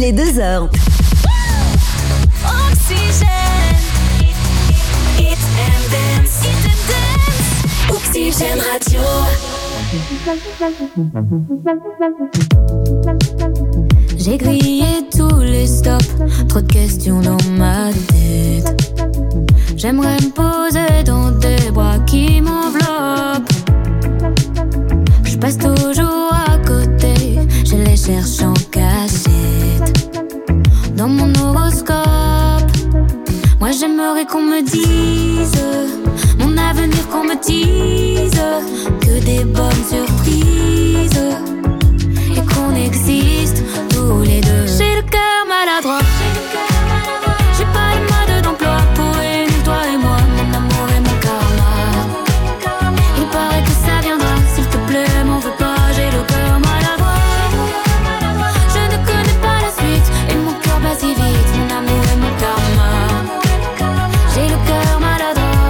les 2 heures. Oxygène. Hit and dance. Hit and dance. Oxygène Radio. J'ai grillé tous les stops, trop de questions dans ma tête. J'aimerais me poser dans des bras qui m'enveloppent. Je passe toujours à côté, je les cherche en cachette. Dans mon horoscope, moi j'aimerais qu'on me dise mon avenir, qu'on me dise que des bonnes surprises et qu'on existe tous les deux. J'ai le cœur maladroit, j'ai pas le mode d'emploi pour réunir toi et moi, mon amour et mon karma. Il paraît que ça viendra, s'il te plaît, m'en veux pas, j'ai le cœur maladroit. Je ne connais pas la suite et mon cœur bat si vite, mon amour et mon karma. J'ai le cœur maladroit.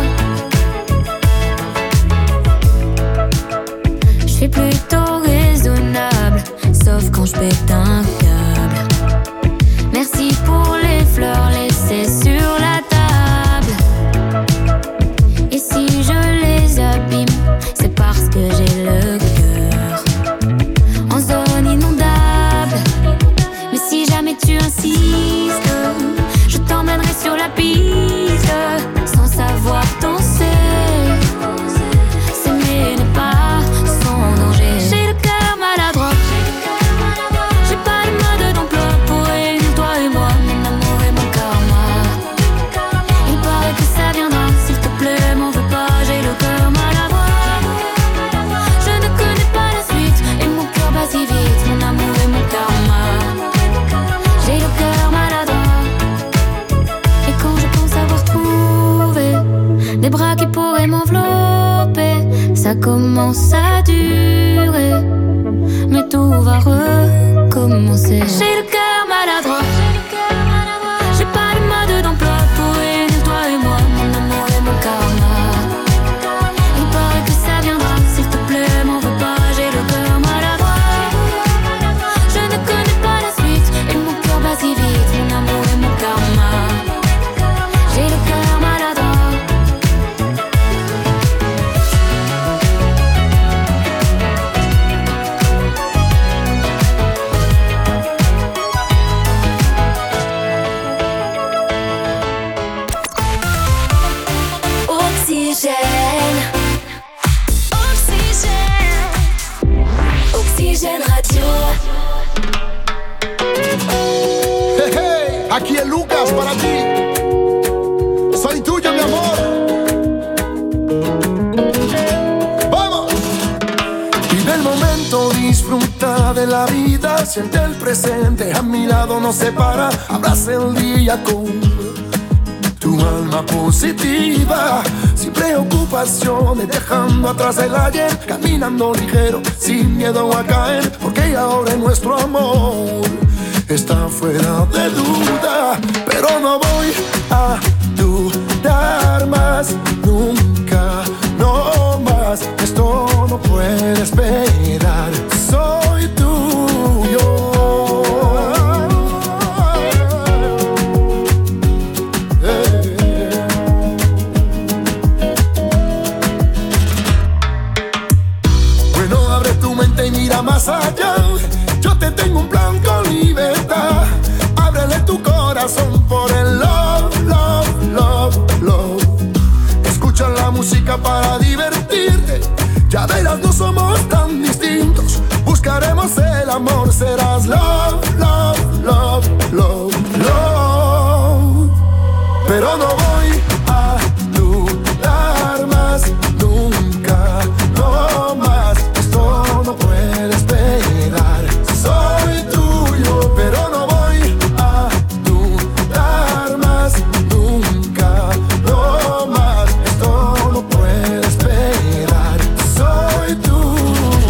Je suis plutôt raisonnable, sauf quand je pète un câble. Merci pour les fleurs laissées sur la table. Et si je les abîme, c'est parce que j'ai le cœur en zone inondable. Mais si jamais tu insistes, je t'emmènerai sur la piste sans savoir danser. S'aimer n'est pas sans danger. J'ai le cœur maladroit, j'ai pas le mode d'emploi pour réunir toi et moi, mon amour et mon karma. Il paraît que ça viendra, s'il te plaît, m'en veux pas, j'ai le cœur maladroit. Je ne connais pas la suite et mon cœur bat si vite, mon amour et mon karma. J'ai le cœur maladroit. Et quand je pense avoir trouvé des bras qui pourraient m'envelopper, ça commence à durer, mais tout va recommencer. J'ai le cœur maladroit, j'ai pas le mode d'emploi pour réunir toi et moi, mon amour et mon karma. Il paraît que ça viendra, s'il te plaît, m'en veux pas, j'ai le cœur maladroit. Je ne connais pas la suite et mon cœur bat si vite, mon amour et mon karma. J'ai le cœur maladroit. Oxygène. Oxygène. Oxygène Radio. Hey, hey, aquí es Lucas para ti. Soy tuyo, mi amor. Vamos. Vive el momento, disfruta de la vida, siente el presente, a mi lado no se para. Abraza el día con tu alma positiva, sin preocupaciones, dejando atrás el ayer, caminando ligero, sin miedo a caer, porque ahora en nuestro amor está fuera de duda. Pero no voy a dudar más, nunca, no más. Esto no puede esperar, soy tuyo. Y mira más allá, yo te tengo un plan con libertad. Ábrele tu corazón por el love, love, love, love. Escucha la música para divertirte, ya verás, no somos tan distintos. Buscaremos el amor, serás love, love, love, love, love. Pero no voy a dudar más, nunca, no más. No puede esperar, soy tuyo, pero no voy a dudar más, nunca, no más. Esto no puede esperar, soy tuyo.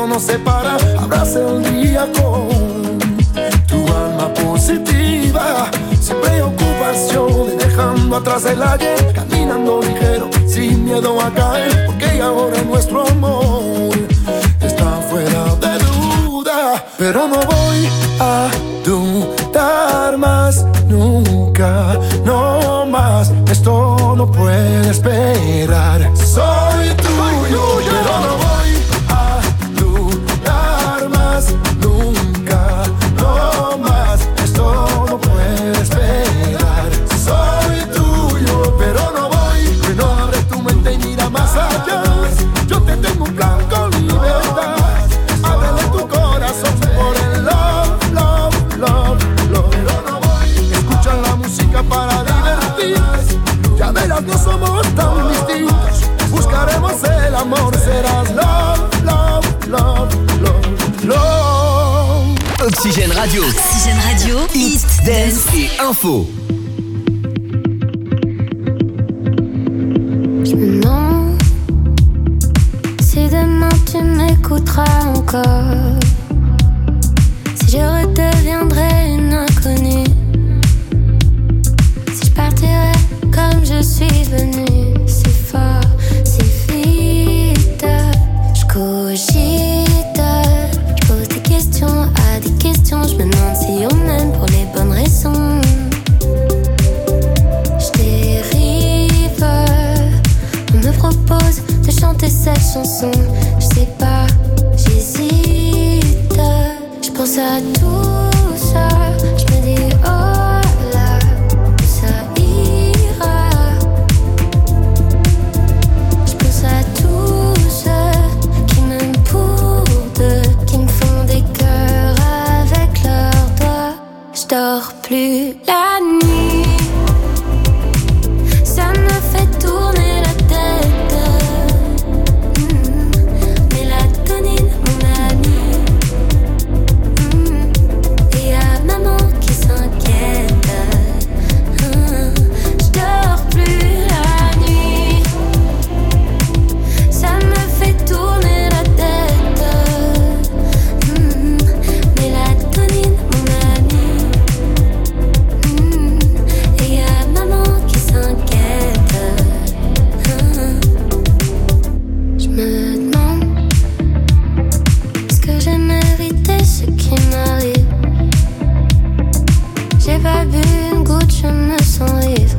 nos separa. Abraza el día con tu alma positiva, sin preocupaciones, dejando atrás el ayer, caminando ligero, sin miedo a caer, porque ahora nuestro amor está fuera de duda. Pero no voy a dudar más nunca, no más, esto no puede esperar. Soy tuyo, pero no voy a dudar más nunca, no más, esto no puede esperar. Soy tuyo, pero no voy, no abre tu mente y mira más allá. Yo te tengo un plan con libertad. Ábrele tu corazón por el love, love, love, love. Pero no voy, escucha la música para divertirte. Ya verás, no somos tan distintos. Buscaremos el amor, serás love, love, love, love, love. Oxygène Radio. Oxygène Radio. Hit, dance et info. Je me demande si demain tu m'écouteras encore, si je redeviendrai une inconnue, si je partirai comme je suis venue, si fort, si vite. Je cogite, je pose des questions à des questions. Je me demande si on m'aime pour les bonnes raisons. Je dérive, on me propose de chanter cette chanson. Je sais pas, j'hésite. Je pense à tout ça, je me dis oh là, ça ira. Je pense à tous ceux qui m'aiment pour deux, qui me font des cœurs avec leurs doigts. Je dors plus la nuit, ça me fait tourner la tête. Mélatonine, mon ami. Et y'a maman qui s'inquiète. Je dors plus la nuit, ça me fait tourner la tête. Mélatonine, mon ami. Et y'a maman qui s'inquiète. Je me demande, est-ce que j'ai mérité ce qui m'arrive? J'ai pas bu une goutte, je me sens ivre.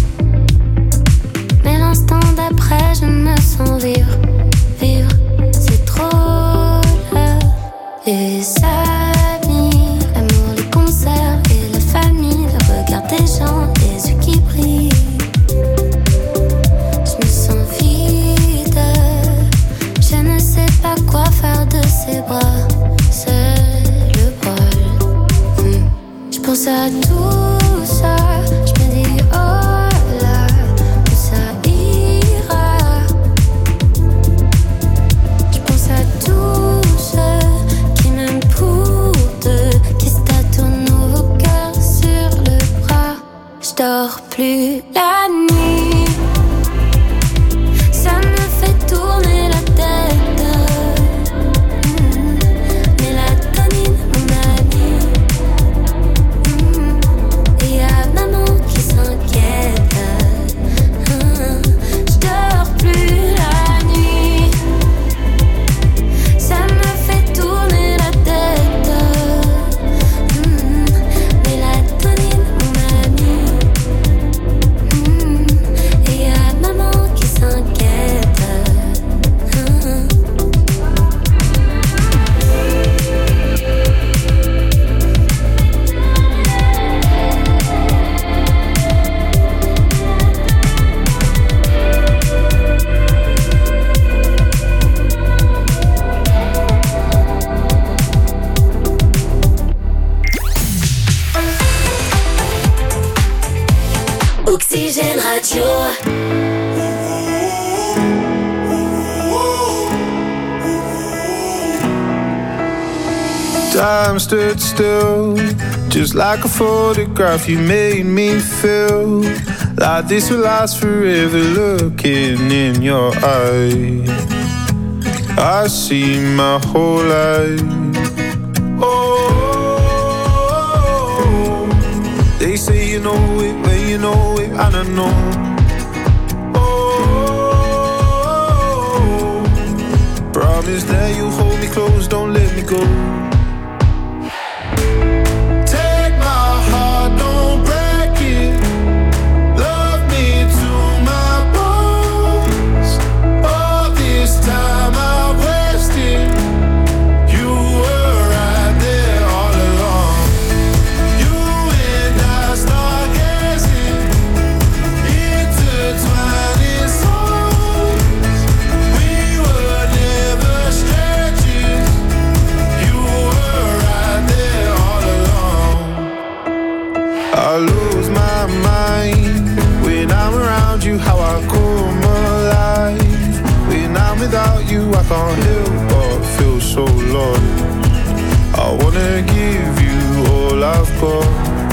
Mais l'instant d'après, je me sens vivre. Vivre, c'est trop là. Les amis, l'amour, les concerts et la famille, le regard des gens, les yeux qui brillent. Je me sens vide, je ne sais pas quoi faire de ces bras. C'est le bol. Je pense à tout ça, je me dis oh là, ça ira. Je pense à tous ceux qui m'aiment pour deux, qui se tatouent nos cœurs sur le bras. Je dors plus la nuit, ça me fait tourner la tête. Mélatonine, mon ami. Et y'a maman qui s'inquiète. Je dors plus la nuit, ça me fait tourner la tête. Mélatonine, mon ami. Et y'a maman qui s'inquiète. Oxygène Radio. Time stood still, just like a photograph. You made me feel like this will last forever. Looking in your eyes, I see my whole life. Oh, they say you know it when you know it, and I know. Oh, promise that you hold me close, don't let me go. Take my heart, don't break it. Love me to my bones. All this time I've wasted. You were right there all along. You and I stargazing, intertwining souls. We were never strangers. You were right there all along. I lose my mind when I'm around you, how I come alive. When I'm without you, I can't help but feel so lost. I wanna give you all I've got.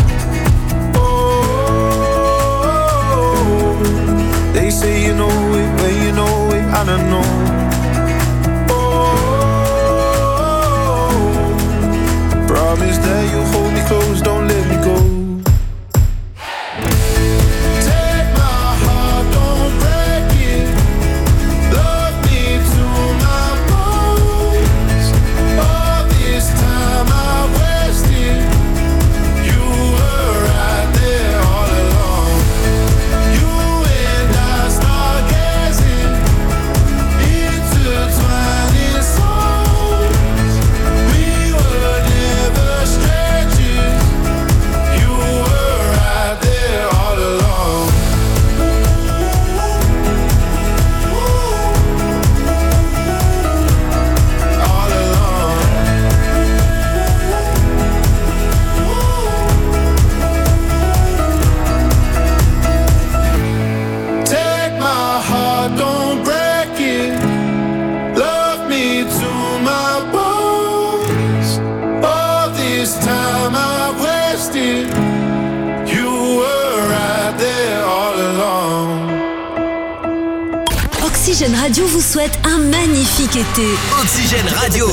Oh, they say you know it when you know it, and I know. Oh, promise that you'll hold me close, don't let me go. Take my heart, don't break it. Love me to my bones. All this time I've wasted. You were right there all along. You and I stargazing, intertwining souls. We were never strangers. You were right there all along. All along. Take my heart, don't break it. Love me to my bones. All this time I've wasted. You were right there all along. Oxygène Radio vous souhaite un magnifique été. Oxygène Radio.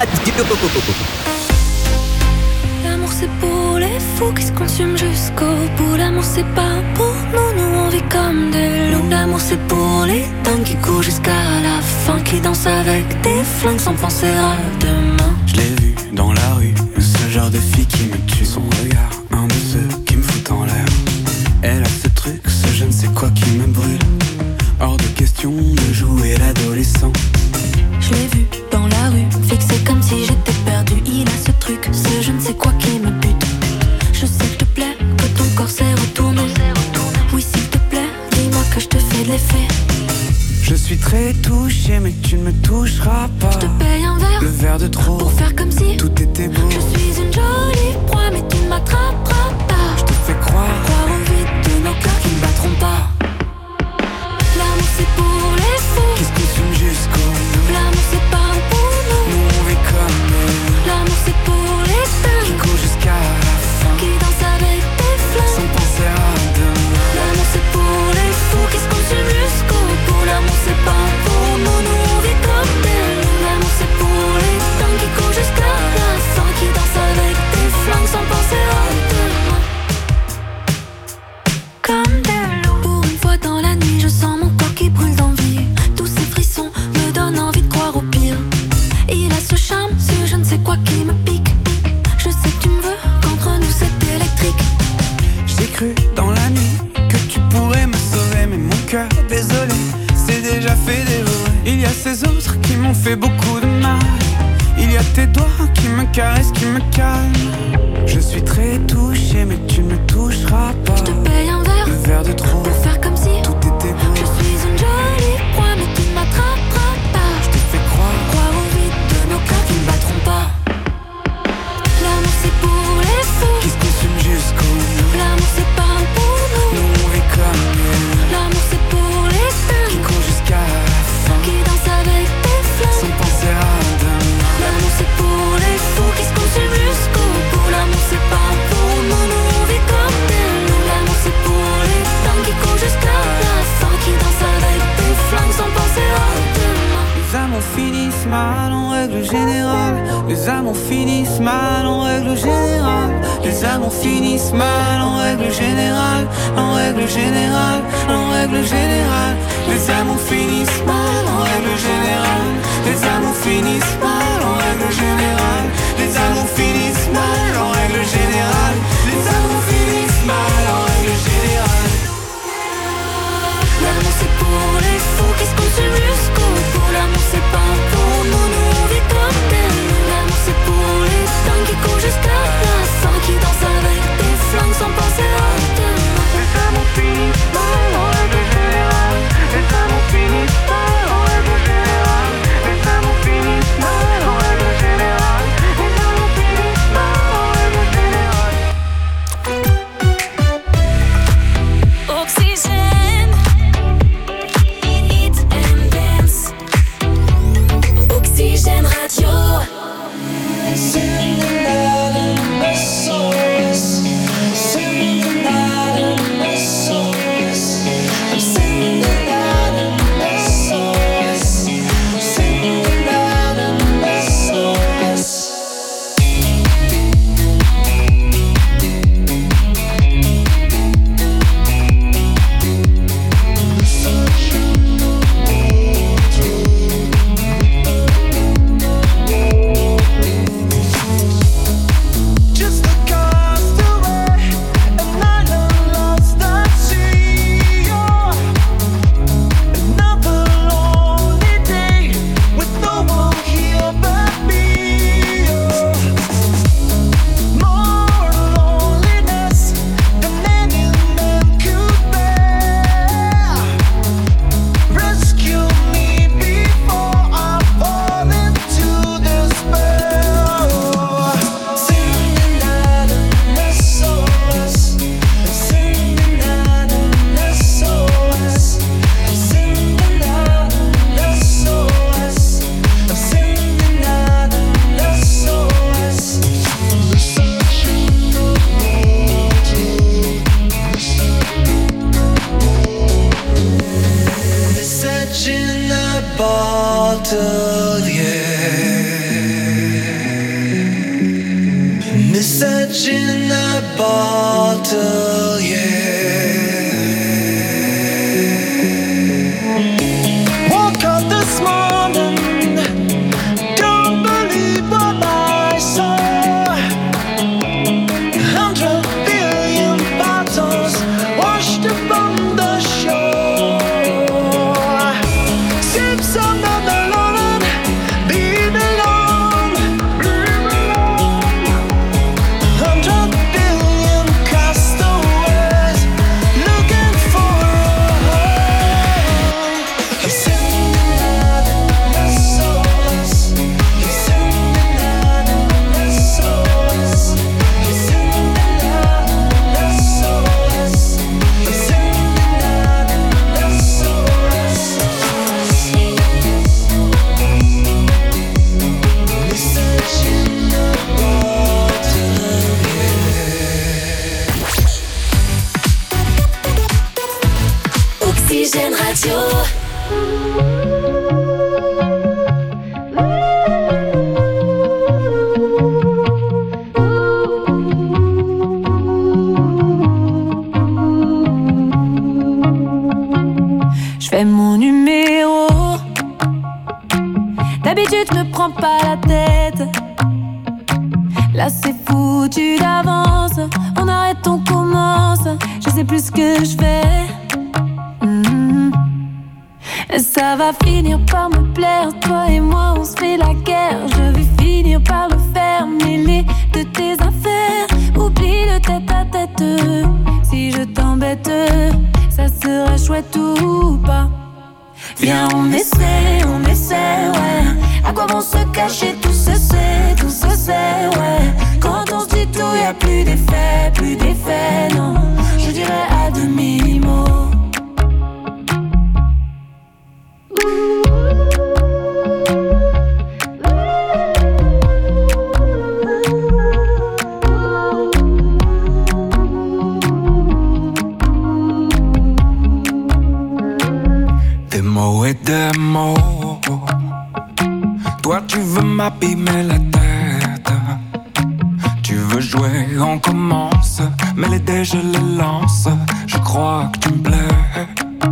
L'amour c'est pour les fous qui se consument jusqu'au bout. L'amour c'est pas pour nous, nous on vit comme des loups. L'amour c'est pour les dingues qui courent jusqu'à la fin, qui dansent avec des flingues sans penser à demain. Je l'ai vu dans la rue, ce genre de fille qui me tue. Son regard, un de ceux qui me fout en l'air. Elle a ce truc, ce je ne sais quoi qui me brûle. Hors de question de jouer l'adolescent. Je l'ai vu dans la rue, fixé comme si j'étais perdu. Il a ce truc, ce je ne sais quoi qui me bute. Je sais que te plaît, que ton corps s'est retourné. Oui s'il te plaît, dis-moi que je te fais de l'effet. Je suis très touché mais tu ne me toucheras pas. Je te paye un verre, Le verre de trop, pour faire comme si tout était beau. je suis une jolie proie mais tu ne m'attraperas pas. Je te fais croire Croire au vide de nos cœurs qui ne battront pas. L'amour c'est pour les fous. qui se consume jusqu'au bout. L'amour c'est pas pour nous. Nous on vit comme eux, L'amour c'est pour les qui dingues courent jusqu'à la fin, qui dansent avec des flingues. sans penser à demain. L'amour c'est pour les fous qui se consument jusqu'au bout. L'amour c'est pas pour nous, nous on vit comme des loups. L'amour c'est pour les dingues qui courent jusqu'à la fin, qui dansent avec des flingues sans penser à demain. Comme des loups. Pour une fois dans la nuit, je sens mon corps qui brûle d'envie. Tous ces frissons me donnent envie de croire au pire. Il a ce charme, ce je ne sais quoi qui me pique. Je sais que tu me veux, qu'entre nous c'est électrique. J'ai cru dans la nuit que tu pourrais me sauver, mais mon cœur, désolé, c'est déjà fait dévorer. Il y a ces autres qui m'ont fait beaucoup de mal. Il y a tes doigts qui me caressent, qui me calment. Je suis très touché, mais tu ne me toucheras pas. Je te paye un verre, Le verre de trop, pour faire comme si tout était beau. je suis une jolie proie mais tu ne m'attraperas pas. Je te fais croire Croire au vide de nos cœurs qui ne battront pas. L'amour c'est pour les fous. qui se consume jusqu'au bout. L'amour c'est pas pour nous. Nous on vit comme eux, L'amour c'est pour les qui dingues courent jusqu'à la fin, qui dansent avec des flingues. sans penser à demain. L'amour c'est pour les fous qui se consument jusqu'au bout. L'amour c'est pas pour mal en règle générale. Les amours finissent mal en règle générale. Les amours finissent mal en règle générale. En règle générale, en règle générale. Les amours finissent mal en règle générale. Les amours finissent mal en règle générale. Les amours finissent mal en règle générale. Les amours finissent mal en règle générale. L'amour c'est pour les fous qui se consument jusqu'au bout. L'amour c'est pas pour nous, nous on vit comme des loups. L'amour c'est pour les dingues qui courent jusqu'à la fin, qui dansent avec des flingues sans penser à demain. Les amours finissent mal en règle générale. Les amours finissent mal en règle générale. Les amours finissent mal en règle générale. Les amours finissent mal en règle générale. Oxygène, hit and dance. Oxygène Radio. Tu veux m'abîmer la tête. Tu veux jouer, on commence. Mais les dés je les lance. Je crois que tu me plais.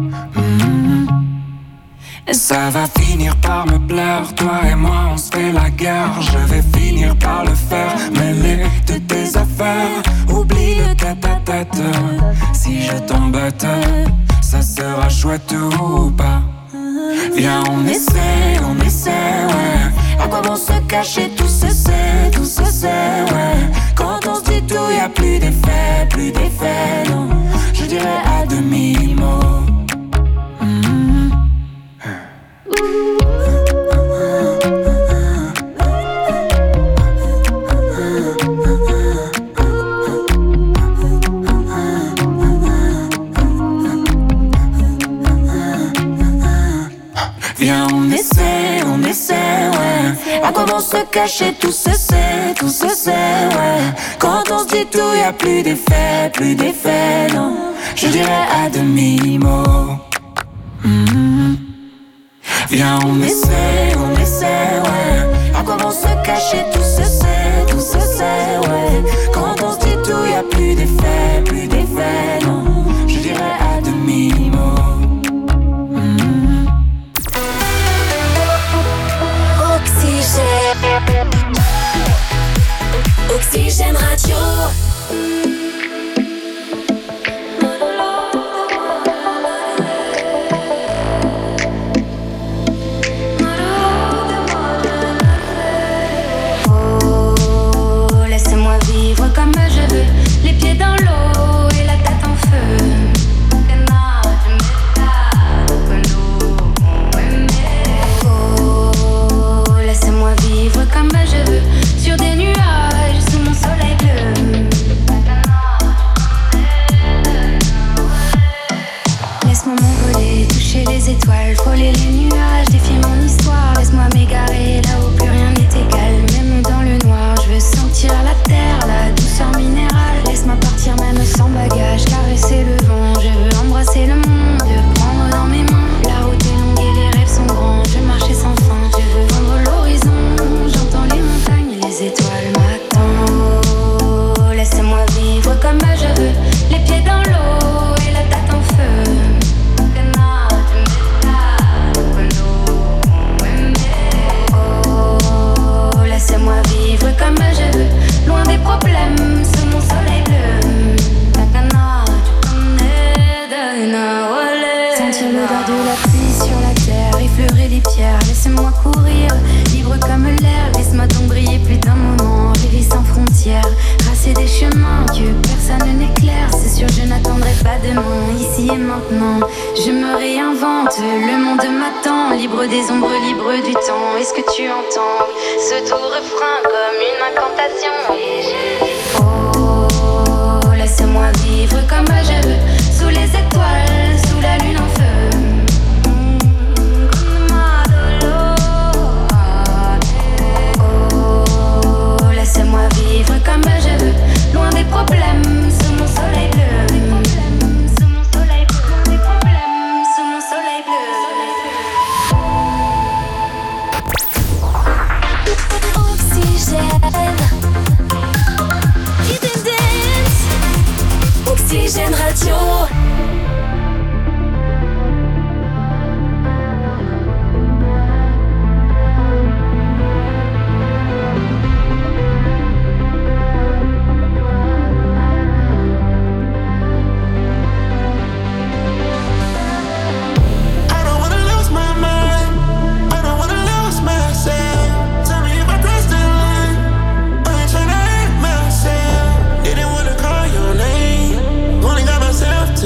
Et ça va finir par me plaire. Toi et moi on se fait la guerre. Je vais finir par le faire. Mêler de tes affaires. Oublie le tête-à-tête. Si je t'embête, ça sera chouette ou pas. Viens on essaie, ouais. À quoi bon se cacher, tout se sait, ouais. Quand on se dit tout, y'a plus d'effet, non. Je dirais à demi-mot. Viens on essaie, ouais. À quoi bon se cacher, tout se sait, ouais. Quand on se dit tout, y'a plus d'effet, non. Je dirais à demi-mot. Viens on essaie, ouais. À quoi bon se cacher, tout se sait, ouais. Quand on se dit tout, y'a plus d'effet, non. Je dirais à demi-mot. Oxygène Radio. Oh, laissez-moi vivre comme je veux, les pieds dans l'eau et la tête en feu. Oh, laissez-moi vivre comme je veux, sur des nuages sous mon soleil bleu. Laisse-moi m'envoler, toucher les étoiles, frôler les nuages, défier mon histoire. Laisse-moi m'égarer là où plus rien n'est égal, même dans le noir. Je veux sentir la terre, la douceur minérale. Laisse-moi partir même sans bagage, caresser le vent. Je veux embrasser le monde, le prendre dans mes mains. La route est longue et les rêves sont grands. Je veux marcher sans fin, je veux vendre l'horizon. J'entends les montagnes, les étoiles m'attendent. Oh, laissez-moi vivre comme je veux, les pieds dans l'eau et la tête en feu. Oh, laissez-moi vivre comme je veux, loin des problèmes, sous mon soleil bleu. Sentir l'odeur de la pluie sur la terre, effleurer les pierres, laissez-moi courir, libre comme l'air. Laisse-moi donc briller plus d'un moment, rêver sans frontières, tracer des chemins que personne n'éclaire. C'est sûr je n'attendrai pas demain, ici et maintenant. Je me réinvente, le monde m'attend, libre des ombres, libre du temps. Est-ce que tu entends ce doux refrain comme une incantation? Oh, laissez-moi vivre comme je veux, sous les étoiles, sous la lune en feu. Oh, laissez-moi vivre comme je veux, loin des problèmes, sous mon soleil bleu. Sous mon soleil bleu, loin des problèmes, sous mon soleil bleu. Oxygène. Hidden Dance. Oxygène Radio. To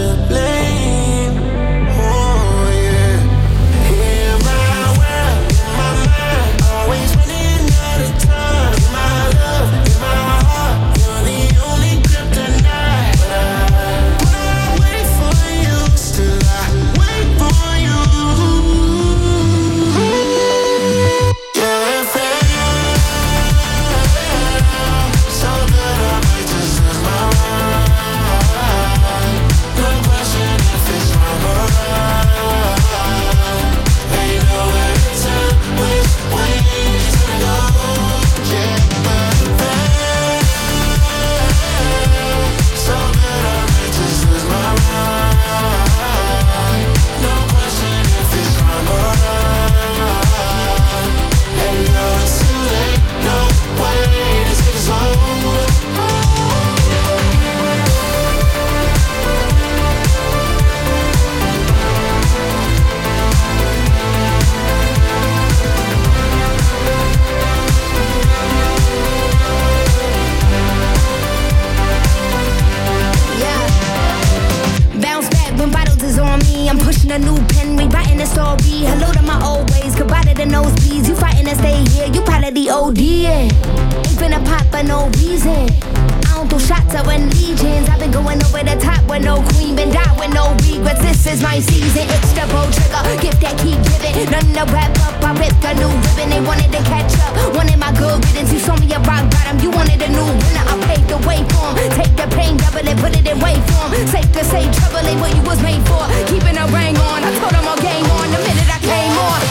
a new pen, rewriting the story. Hello to my old ways, goodbye to the nosebleeds. You fighting to stay here, you probably the OD, yeah. Ain't finna pop for no reason. I don't throw shots, I run legions. I've been going over the top with no queen, been die with no regrets. This is my season, it's the bow trigger. Gift that keep giving, none to wrap up. I ripped a new ribbon, they wanted to catch up. Wanted my good riddance, you saw me a rock bottom. You wanted a new winner, I paved the way for 'em. Take the pain, double it, put it in wait form. Safe to say, trouble ain't what you was made for. Keeping a ring on, I told them all game on the minute I came on.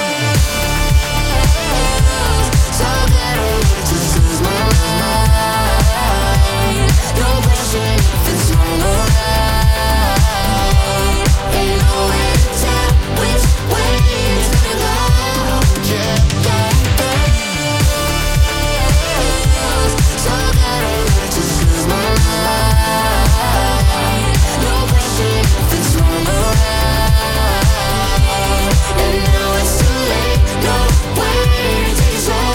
So that I just lose my mind. No question if it's wrong or right. Ain't nowhere to tell which way it's gonna go. Yeah, yeah, yeah. So that I just lose my mind. No question if it's wrong or right. And now it's too late. Nowhere to take us home.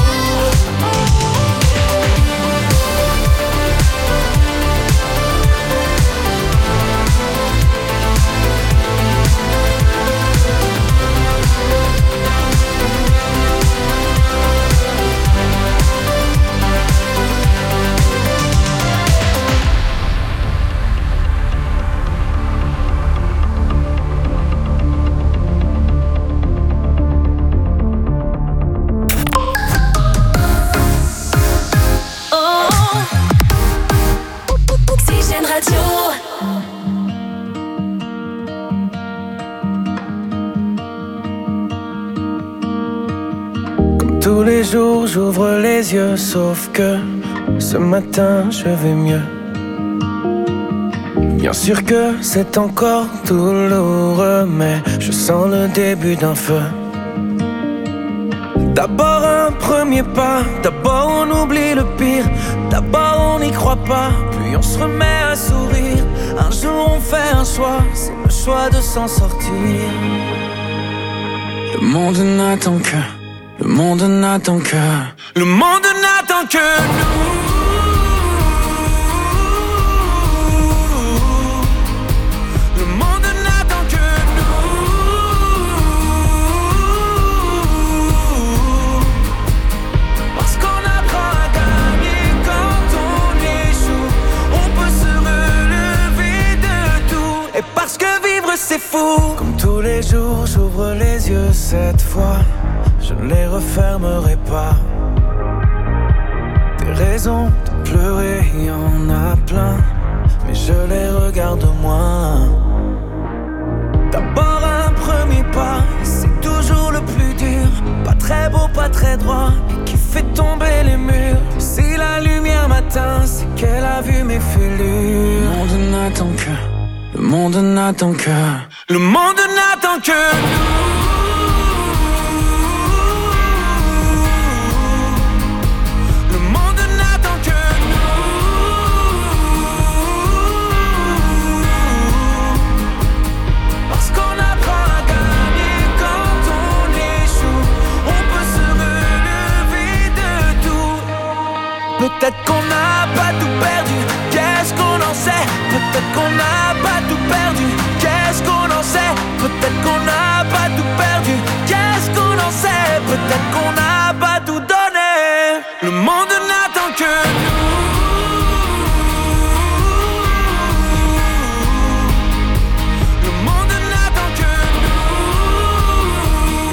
Oxygène Radio. Tous les jours j'ouvre les yeux, sauf que ce matin je vais mieux. Bien sûr que c'est encore douloureux, mais je sens le début d'un feu. D'abord un premier pas, d'abord on oublie le pire. D'abord on n'y croit pas, puis on se remet à sourire. Un jour on fait un choix, c'est le choix de s'en sortir. Le monde n'attend que, le monde n'attend que, le monde n'attend que nous. Le monde n'attend que nous. Parce qu'on apprend à gagner quand on échoue. On peut se relever de tout. Et parce que vivre c'est fou. Comme tous les jours j'ouvre les yeux cette fois. Je ne les refermerai pas. Des raisons de pleurer, y en a plein, mais je les regarde moins. D'abord un premier pas, c'est toujours le plus dur. Pas très beau, pas très droit, et qui fait tomber les murs. Si la lumière m'atteint, c'est qu'elle a vu mes fêlures. Le monde n'attend que, le monde n'attend que, le monde n'attend que nous. Peut-être qu'on n'a pas tout perdu, qu'est-ce qu'on en sait? Peut-être qu'on n'a pas tout perdu, qu'est-ce qu'on en sait? Peut-être qu'on n'a pas tout perdu, qu'est-ce qu'on en sait? Peut-être qu'on n'a pas tout donné. Le monde n'attend que nous. Le monde n'attend que nous.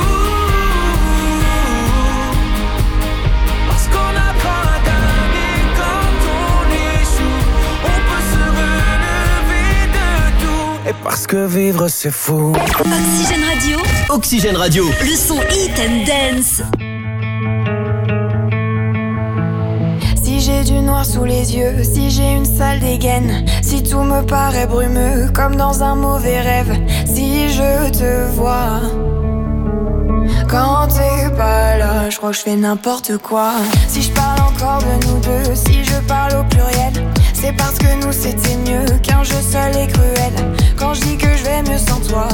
Parce qu'on apprend à gagner quand on échoue. On peut se relever de tout. Et parce que vivre c'est fou. Oxygène Radio. Oxygène Radio. Le son Hit and Dance. Si j'ai du noir sous les yeux, si j'ai une sale dégaine, si tout me paraît brumeux comme dans un mauvais rêve, si je te vois quand t'es pas là, je crois que je fais n'importe quoi. Si je parle encore de nous deux, si je parle au pluriel, c'est parce que nous c'était mieux qu'un jeu seul et cruel. Quand je dis que je vais mieux sans toi,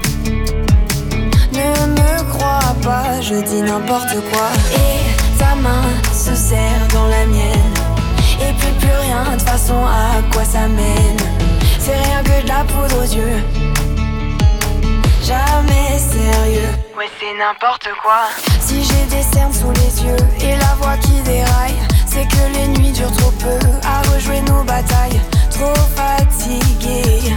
ne me crois pas, je dis n'importe quoi. Et ta main se serre dans la mienne, et puis plus rien, de toute façon à quoi ça mène? C'est rien que de la poudre aux yeux. jamais sérieux. Ouais, c'est n'importe quoi. Si j'ai des cernes sous les yeux et la voix qui déraille, c'est que les nuits durent trop peu à rejouer nos batailles. Trop fatigué,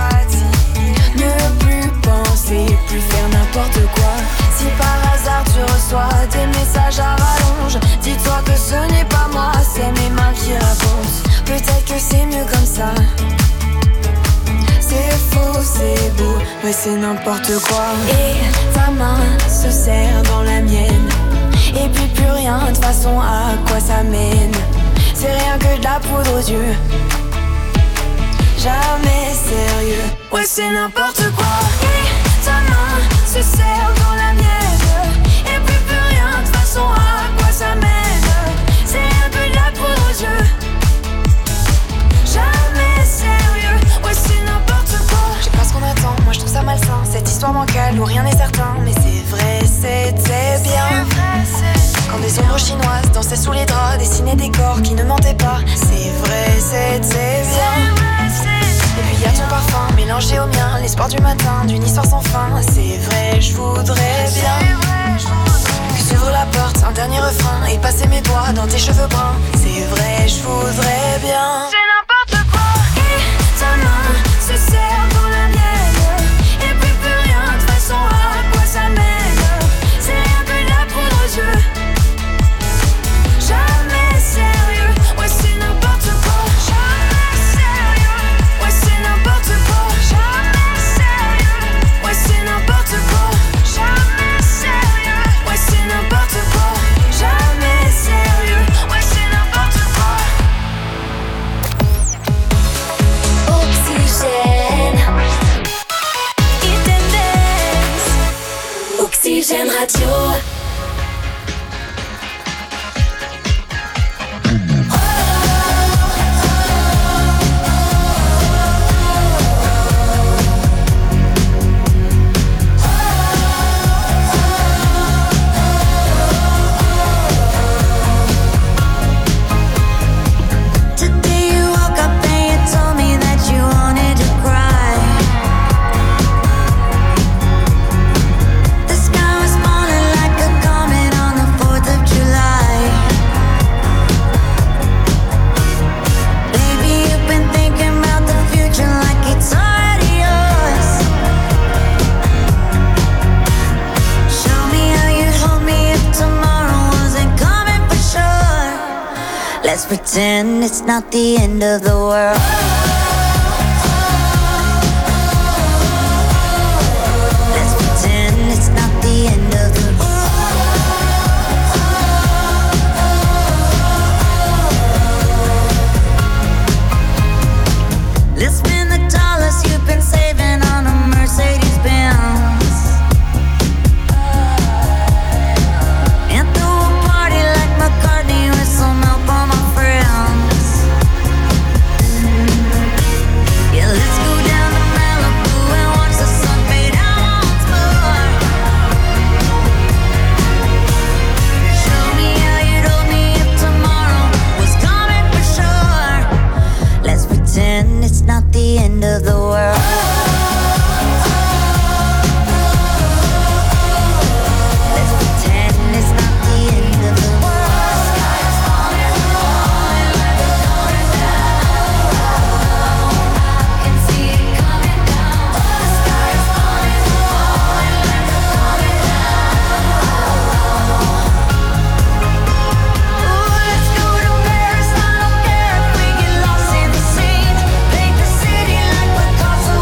ne plus penser, plus faire n'importe quoi. Si par hasard tu reçois des messages à rallonge, dis-toi que ce n'est pas moi, c'est mes mains qui racontent. Peut-être que c'est mieux comme ça. C'est faux, c'est beau, mais c'est n'importe quoi. Et ta main se serre dans la mienne, et puis plus rien, de toute façon à quoi ça mène. C'est rien que de la poudre aux yeux, jamais sérieux. Ouais, c'est n'importe quoi. Et ta main se serre dans la mienne, et puis plus rien, de toute façon à quoi ça mène. C'est rien que de la poudre aux yeux, jamais sérieux. Ouais, c'est n'importe quoi. Je sais pas ce qu'on attend, moi je trouve ça malsain, cette histoire bancale où rien n'est certain. Mais c'est vrai, c'était bien. Quand des ombres chinoises dansaient sous les draps, dessinaient des corps qui ne mentaient pas. C'est vrai, c'était bien. Et puis y'a ton parfum mélangé au mien, l'espoir du matin, d'une histoire sans fin. C'est vrai, je voudrais bien que s'ouvre la porte, un dernier refrain, et passer mes doigts dans tes cheveux bruns. C'est vrai, je voudrais bien. C'est n'importe quoi. Et ta main se serre dans la mienne, et puis plus rien, de toute façon à quoi ça mène. C'est rien que de la poudre aux yeux, jamais sérieux. Ouais, c'est n'importe quoi. Jamais sérieux. Ouais, c'est n'importe quoi. Jamais sérieux. Ouais, c'est n'importe quoi. Jamais sérieux. Ouais, c'est n'importe quoi. Jamais sérieux. Ouais, c'est n'importe quoi. Oxygène. Hit and Dance. Oxygène Radio. Let's pretend it's not the end of the world. Let's pretend it's not the end of the world. Let's spend the dollars you've been saving on a Mercedes Benz. And throw a party like McCartney with some help on my friends. Yeah, let's go down to Malibu and watch the sun fade out once more. Show me how you'd hold me if tomorrow was coming for sure. Let's pretend it's not the end of the world. Cause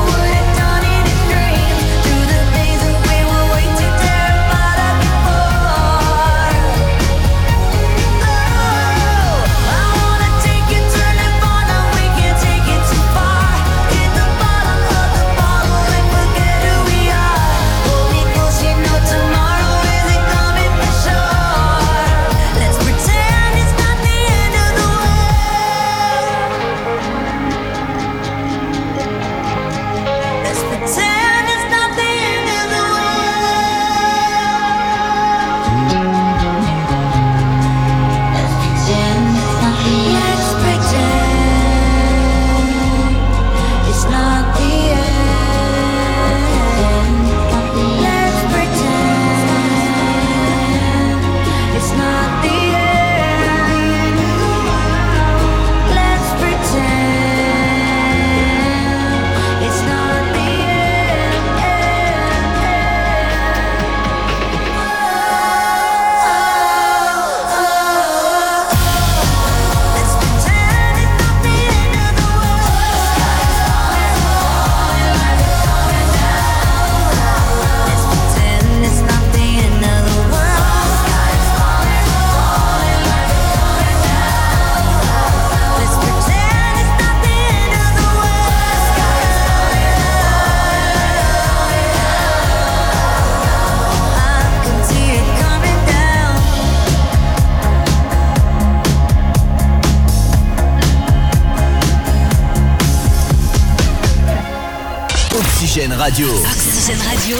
Oxygène Radio. Oxygène Radio.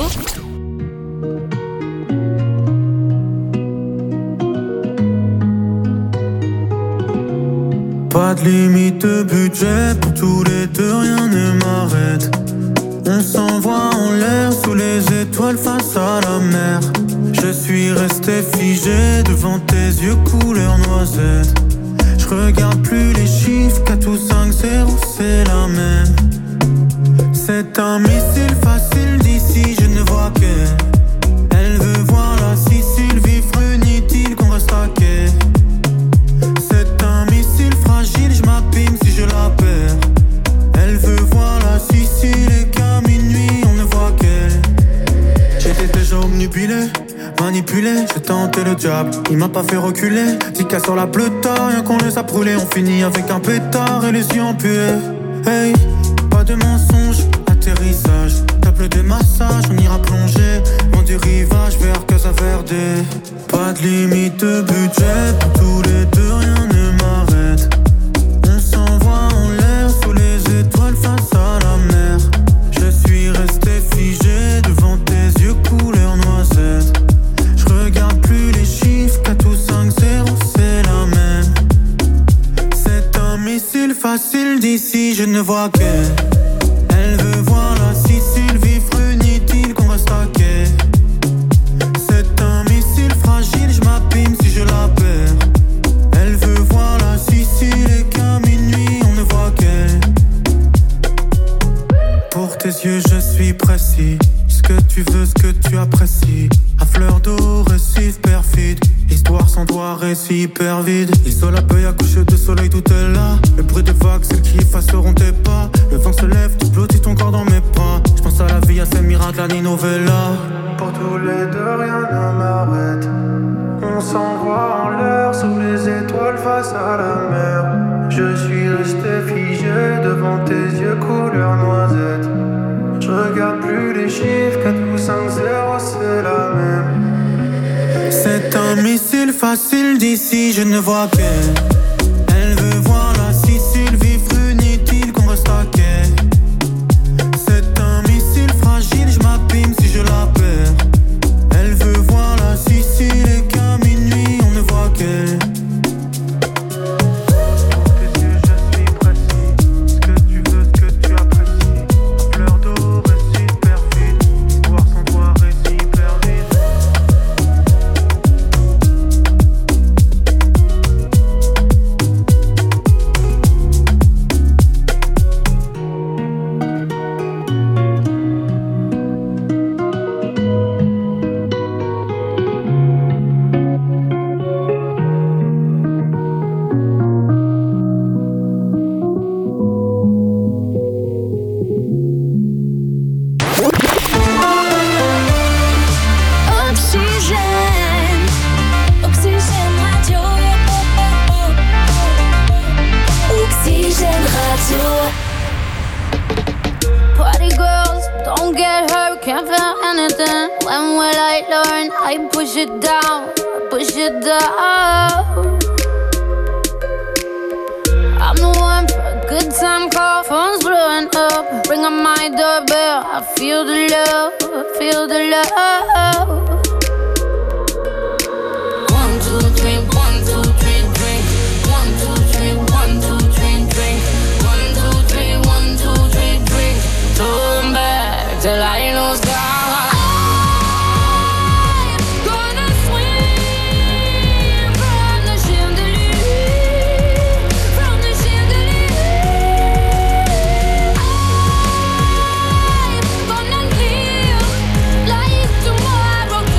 Pas de limite de budget, pour tous les deux rien ne m'arrête. On s'envoie en l'air sous les étoiles face à la mer. Je suis resté figé devant tes yeux couleur noisette. Je regarde plus les chiffres, 4 ou 5, 0 c'est la même. C'est un missile facile d'ici, je ne vois que. Elle veut voir la Sicile, vivre inutile qu'on reste à quai. C'est un missile fragile, je m'abîme si je la perds. Elle veut voir la Sicile et qu'à minuit on ne voit qu'elle. J'étais déjà omnibulé, manipulé, j'ai tenté le diable, il m'a pas fait reculer. 10 cas sur la pleuta, rien qu'on les a brûlés. On finit avec un pétard et les yeux empués. Hey, pas de mensonge, atterrissage, table de massage, on ira plonger loin du rivage vers Casa Verde. Pas de limite de budget, pour tous les deux rien ne m'arrête. On s'envoie en l'air sous les étoiles face à la mer. Je suis resté figé devant tes yeux couleur noisette. Je regarde plus les chiffres, 4 ou 5, 0 c'est la même. C'est un missile facile d'ici, je ne vois que. Elle veut voir la Sicile, vivre inutile qu'on reste à quai. C'est un missile fragile, je m'abîme si je la perds. Elle veut voir la Sicile et qu'à minuit on ne voit qu'elle. Pour tes yeux je suis précis, ce que tu veux, ce que tu apprécies. À fleur d'eau, récif perfide, histoire sans toi, récit hyper vide. Isole la feuille à coucher de soleil, tout est là. Le bruit des vagues, celles qui effaceront tes pas. Le vent se lève, tu blottis ton corps dans mes bras. Je pense à la vie, à ces miracles, à novella. Pour tous les deux, rien ne m'arrête. On s'envoie en l'air sous les étoiles face à la mer. Je suis resté figé devant tes yeux couleur noisette. Je regarde plus les chiffres, 4 ou 5, 0 c'est la même. C'est un missile facile d'ici, je ne vois que. Elle veut voir la Sicile, vivre inutile qu'on reste à quai. C'est un missile fragile, je m'abîme si je la perds. Elle veut voir la Sicile et qu'à minuit on ne voit qu'elle. Push it down, push it down. I'm the one for a good time call. Phone's blowing up, ring on my doorbell. I feel the love, I feel the love. 1, 2, 3, 1, 2, 3, drink. 1, 2, 3, 1, 2, 3, drink. 1, 2, 3, 1, 2, 3, drink. Turn back till I lose God. Tomorrow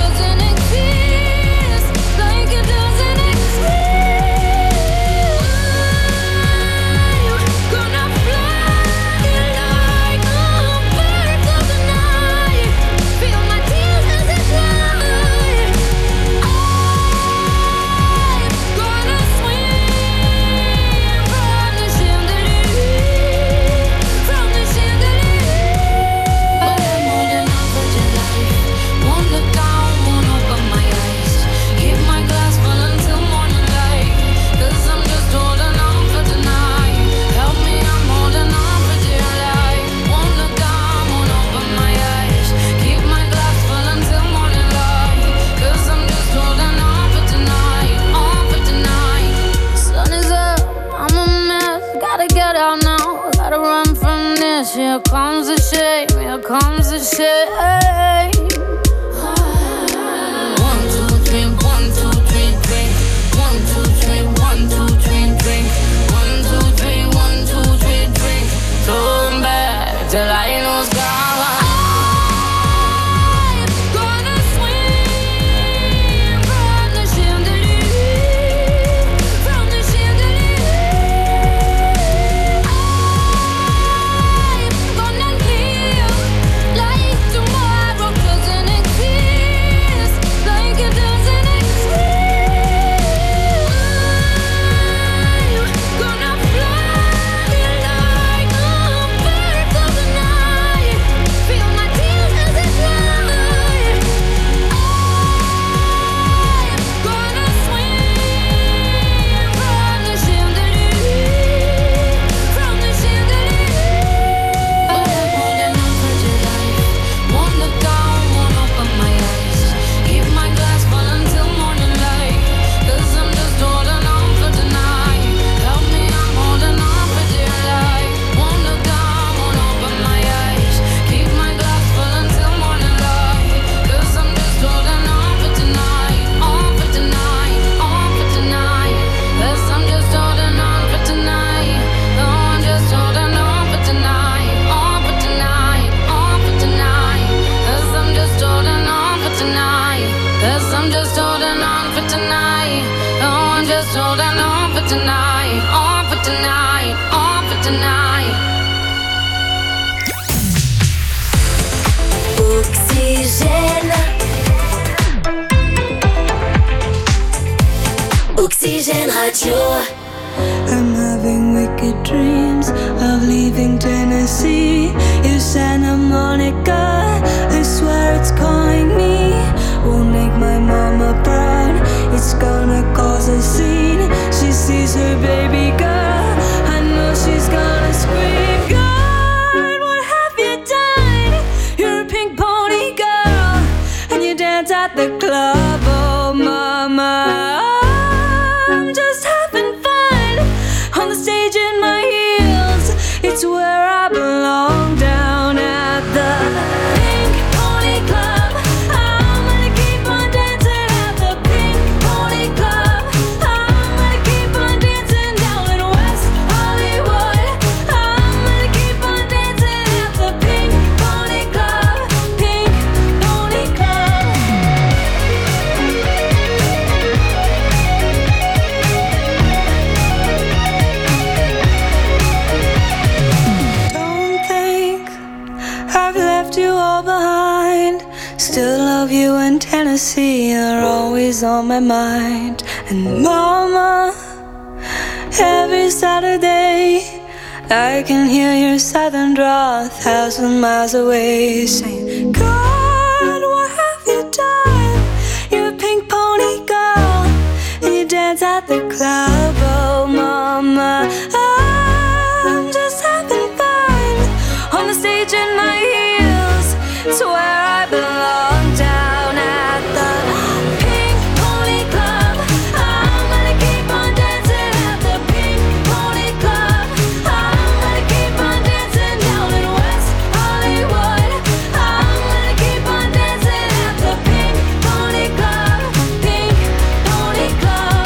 here comes the shame, here comes the shame. 1, 2, 3, 1, 2, 3, drink. 1, 2, 3, 1, 2, 3, drink. 1, 2, 3, 1, 2, 3, drink. Turn back till I know sky. Oxygène Radio. I'm having wicked dreams of leaving Tennessee. In Santa Monica, I swear it's calling me. Won't make my mama proud, it's gonna cause a scene. She sees her baby girl, I know she's gonna scream. God, what have you done? You're a pink pony girl, and you dance at the club, oh mama. It's where I belong, down at the Pink Pony Club. I'm gonna keep on dancing at the Pink Pony Club. I'm gonna keep on dancing down in West Hollywood. I'm gonna keep on dancing at the Pink Pony Club. Pink Pony Club. You all behind. Still love you in Tennessee, you're always on my mind. And mama, every Saturday I can hear your southern drawl 1,000 miles away, saying, God, what have you done? You're a pink pony girl, and you dance at the club, oh mama. I'm just having fun on the stage in my heels. It's where I belong, down at the Pink Pony Club. I'm gonna keep on dancing at the Pink Pony Club. I'm gonna keep on dancing down in West Hollywood. I'm gonna keep on dancing at the Pink Pony Club. Pink Pony Club.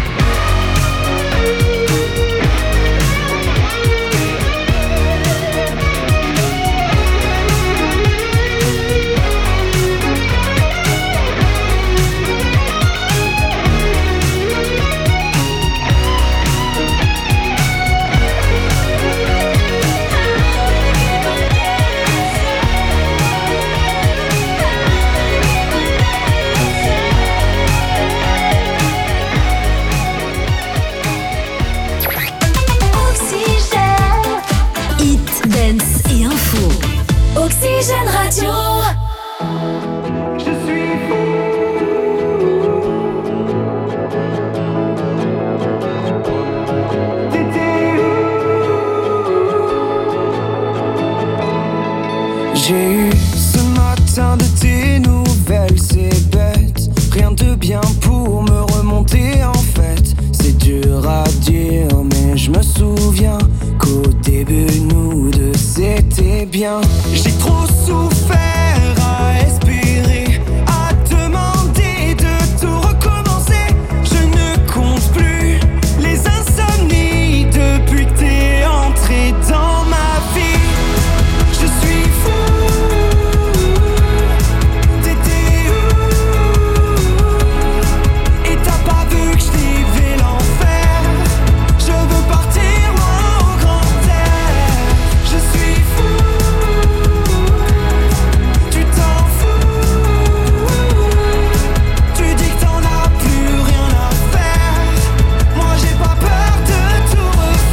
Oxygène Radio. Je suis fou. T'étais où? J'ai eu ce matin de tes nouvelles, c'est bête. Rien de bien pour me remonter en fait. C'est dur à dire mais je me souviens qu'au début nous deux c'était t'es bien. J'ai trop souffert à espérer, à demander de tout recommencer. Je ne compte plus les insomnies depuis que t'es entré dans ma vie. Je suis fou. T'étais où? Et t'as pas vu que je vivais l'enfer. Je veux partir loin au grand air. Je suis fou. Tu t'en fous. Tu dis que t'en as plus rien à faire. Moi j'ai pas peur de tout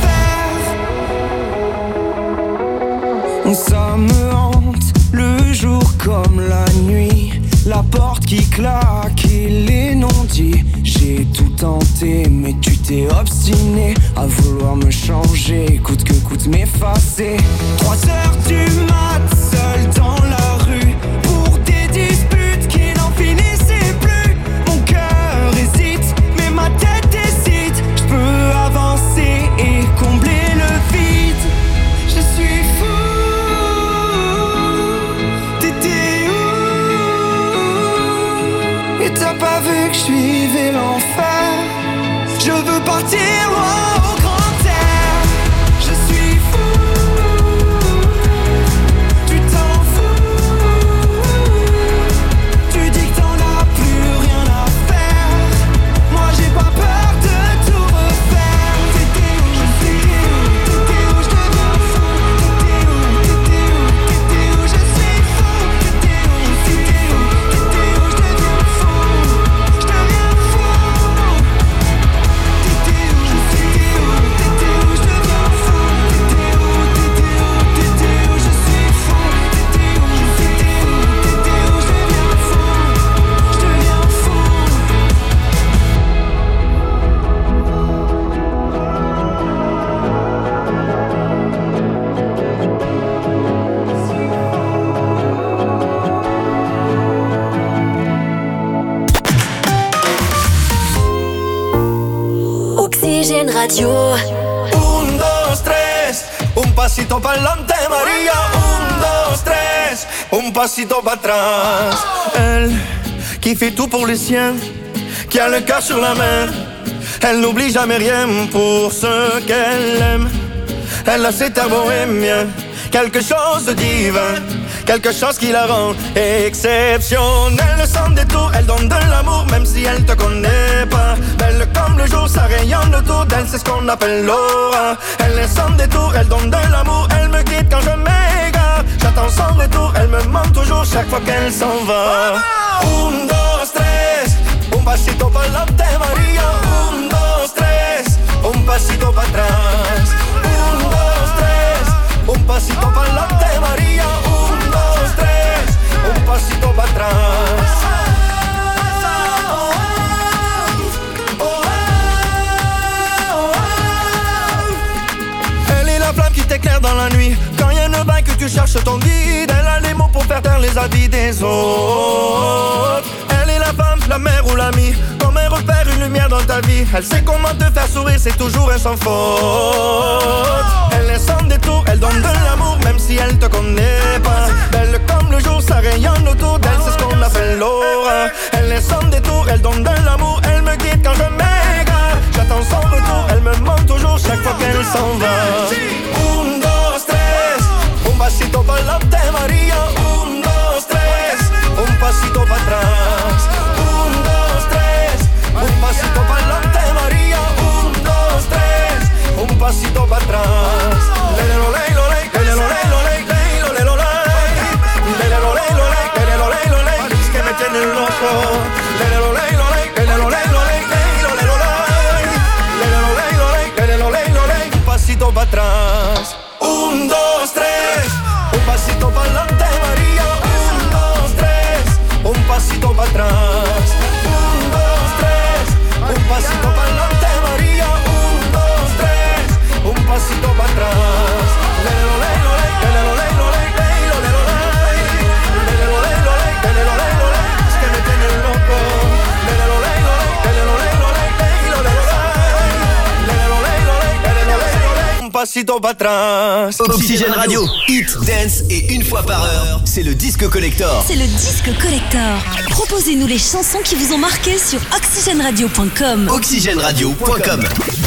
refaire. Ça me hante le jour comme la nuit. La porte qui claque et les non-dits. J'ai tout tenté mais tu t'es obstiné à vouloir me changer, coûte que coûte m'effacer. 3 heures du mat, seul dans la rue, pour des disputes qui n'en finissaient plus. Mon cœur hésite mais ma tête décide. Je peux avancer et combler le vide. Je suis fou. T'étais où? Et t'as pas vu que je vivais l'enfer. Je veux partir loin au grand air. Je suis fou. Tu t'en fous. Tu dis que t'en as plus rien à faire. Moi j'ai pas peur de tout refaire. T'étais où? Je suis où? T'étais où? Je deviens fou. T'étais où? T'étais où? T'étais où? Je suis fou. T'étais où? T'étais où? T'étais où? Je deviens fou. Je deviens fou. T'étais où? Je suis où? T'étais où? Je deviens fou. T'étais où? T'étais où? T'étais où? Je suis fou. T'étais où? T'étais où? T'étais où? Je deviens fou. Je deviens fou. Oxygène Radio. 1, 2, 3, un pasito pa'lante, María. 1, 2, 3, un pasito para atrás. Elle qui fait tout pour les siens, qui a le cœur sur la main. Elle n'oublie jamais rien pour ce qu'elle aime. Elle a cet air bohémien, quelque chose de divin, quelque chose qui la rend exceptionnelle. Le sang des tours, elle donne de l'amour même si elle te connaît pas. Belle comme le jour, ça rayonne autour d'elle, c'est ce qu'on appelle l'aura. Elle est sans détour, elle donne de l'amour, elle me guide quand je m'égare. J'attends son retour, elle me manque toujours chaque fois qu'elle s'en va. 1, 2, 3, un pasito pa'lante, María. 1, 2, 3, un pasito para atrás. 1, 2, 3, un pasito pa'lante, María. 1, 2, 3, un pasito para atrás. Elle est la flamme qui t'éclaire dans la nuit. Quand y a une vague que tu cherches ton guide, elle a les mots pour faire taire les avis des autres. Elle est la femme, la mère ou l'amie, comme un repère, une lumière dans ta vie. Elle sait comment te faire sourire, c'est toujours un sans faute. Elle est sans détour, elle donne de l'amour même si elle te connaît pas. Belle comme le jour, ça rayonne autour d'elle, c'est ce qu'on appelle l'aura. Elle est sans détour, elle donne de l'amour, elle me guide quand je m'égare. J'attends son retour, elle me manque toujours chaque fois qu'elle s'en va. 1, 2, 3, un pasito pa'lante, María. 1, 2, 3, un pasito para atrás. 1, 2, 3, un pasito pa'lante, María. 1, 2, 3, un pasito para atrás. Lelelo, lelo, ley, lelelo, lelo, ley, lelo, lelo, ley. Lelelo, lelo, ley, lelelo, lelo, ley. Es que me tiene loco. Lelelo, lelo, ley, lelelo, lelo, ley, lelo, lelo, ley. Lelelo, lelo, ley, lelelo, lelo, ley. Un pasito para pasito para atrás. Oxygène Radio, hit, dance et une fois par heure, c'est le disque collector. C'est le disque collector. Proposez-nous les chansons qui vous ont marqué sur oxygenradio.com. Oxygèneradio.com.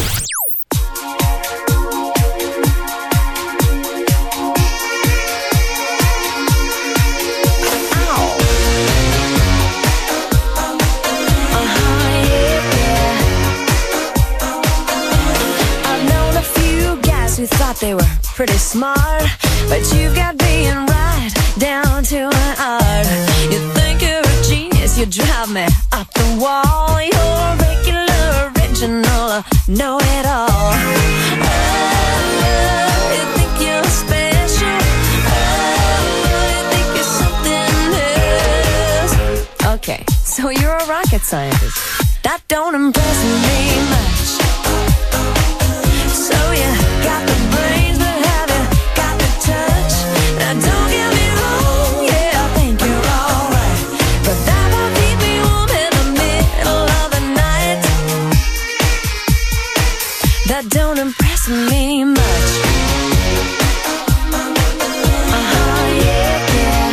Who thought they were pretty smart, but you've got being right down to an art. You think you're a genius, you drive me up the wall. You're regular, original, know-it-all. Oh, you think you're special. Oh, you think you're something else. Okay, so you're a rocket scientist. That don't impress me much. So you got the brains, but have you got the touch? Now don't get me wrong, yeah, I think you're alright, but that won't keep me warm in the middle of the night. That don't impress me much. Yeah.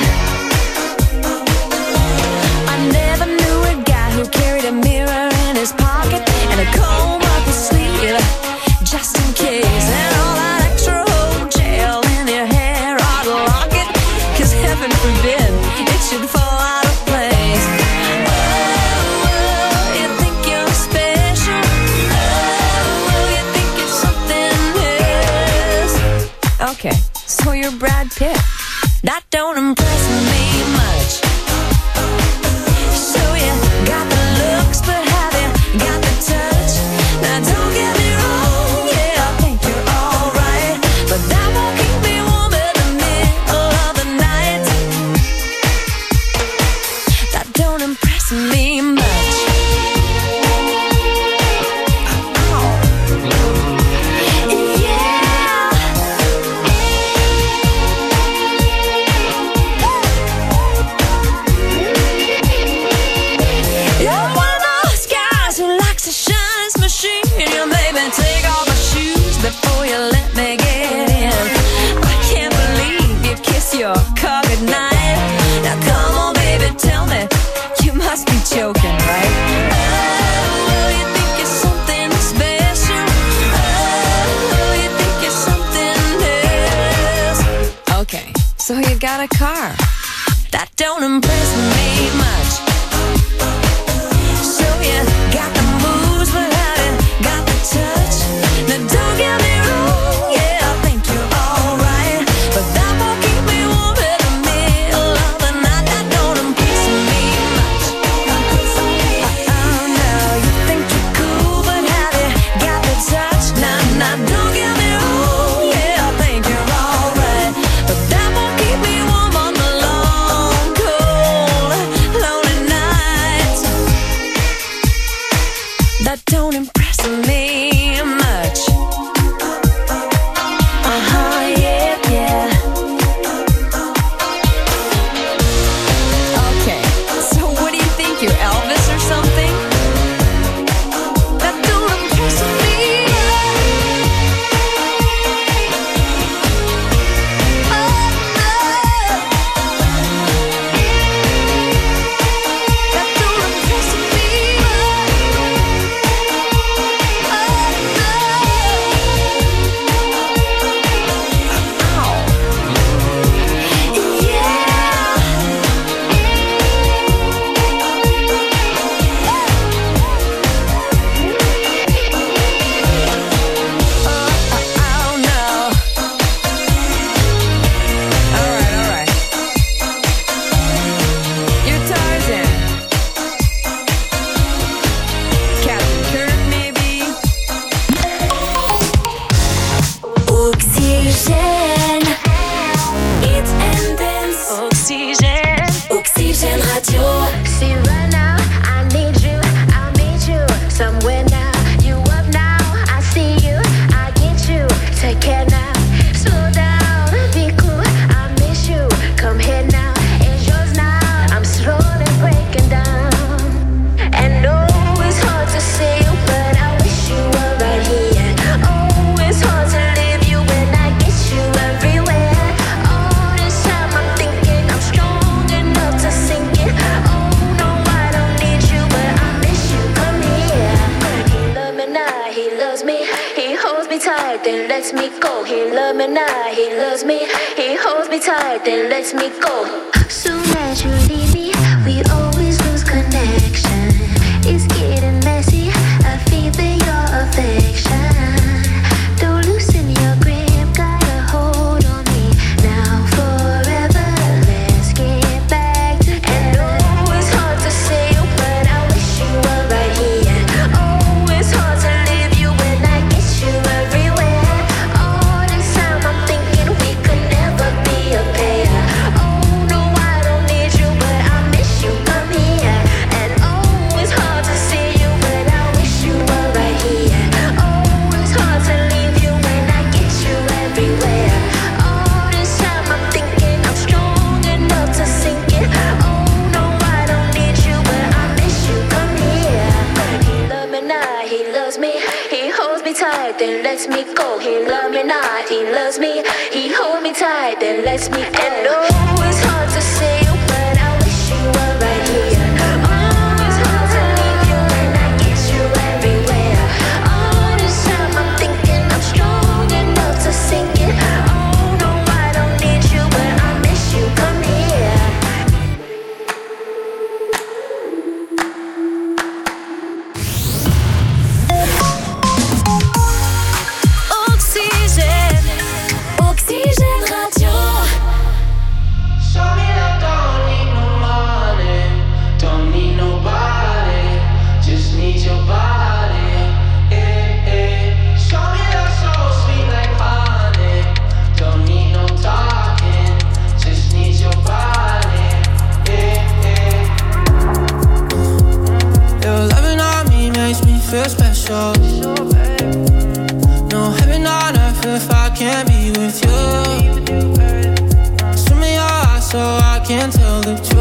I never knew a guy who carried a mirror in his pocket and a comb up his sleeve, just in case, and all that extra old gel in your hair ought to lock it, 'cause heaven forbid it should fall out of place. Oh, you think you're special. Oh, you think it's something else. Okay, so you're Brad Pitt. That don't impress me much. So you got the looks, but have you got the touch? Now don't get me wrong, yeah, I think you're alright, but that won't keep me warm in the middle of the night. That don't impress me much. You're one of those guys who likes to shine his machine. You made me take off my shoes before you let me get in. I can't believe you kiss your car goodnight. Now come on, baby, tell me, you must be joking, right? Oh, you think you're something special. Oh, you think you're something else. Okay, so you got a car. That don't impress me much. So you got the moves, but have you got the touch? Now don't get me wrong, yeah, I think you're alright, but that won't keep me warm in the middle of the night. That don't impress me much. Oh no, you think you're cool, but have you got the touch? Now don't get me wrong, yeah, I think you're alright, but that won't keep me warm on the long, cold, lonely nights. That don't impress me much. Yeah. Okay, so what do you think, you're Elvis or something? That don't impress me. Oh no. That don't impress me. It's hard to live you holds me tight, then lets me go. Soon as you leave me, we always lose connection. It's getting messy, I feel your affection. Don't loosen your grip, got a hold on me now forever. Let's get back together. And oh, it's hard to say, but I wish you were right here. Oh, it's hard to leave you when I get you everywhere. All this time I'm thinking we could never be a pair. Oh no, I don't need you, but I miss you, come here. And oh, it's hard to see you, but I wish you were right here. Oh, it's hard to leave you when I get you everywhere. All this time I'm thinking I'm strong enough to sink it. Oh no, I don't need you, but I miss you, come here. He loves me not, he loves me. He holds me tight, then lets me go. He loves me not, he loves me. He holds me tight, then lets me go. And oh, it's hard to say, but I wish you were right here. Oh, it's hard to leave you when I get you everywhere. All this time I'm thinking I'm strong enough to sink it. Oh no, I don't need you, but I miss you, come here. Oxygène, Oxygène Radio. Show me that don't need no money, don't need nobody, just need your body. Show me that soul sweet like honey, don't need no talking, just need your body. Your loving on me makes me feel special. No heaven on earth if I can't be with you. Swim in your eyes so I can tell the truth.